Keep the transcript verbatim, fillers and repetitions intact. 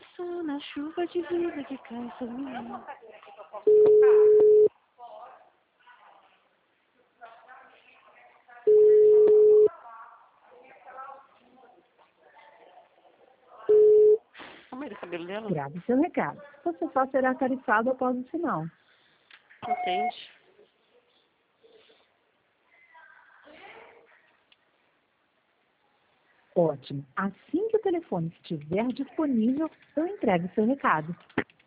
Dançando na chuva de vida que cai sobre mim. Como é o cabelo dela? Grave seu recado. Você só será tarifado após o sinal. Entende? Ótimo. Assim que o telefone estiver disponível, eu entrego seu recado.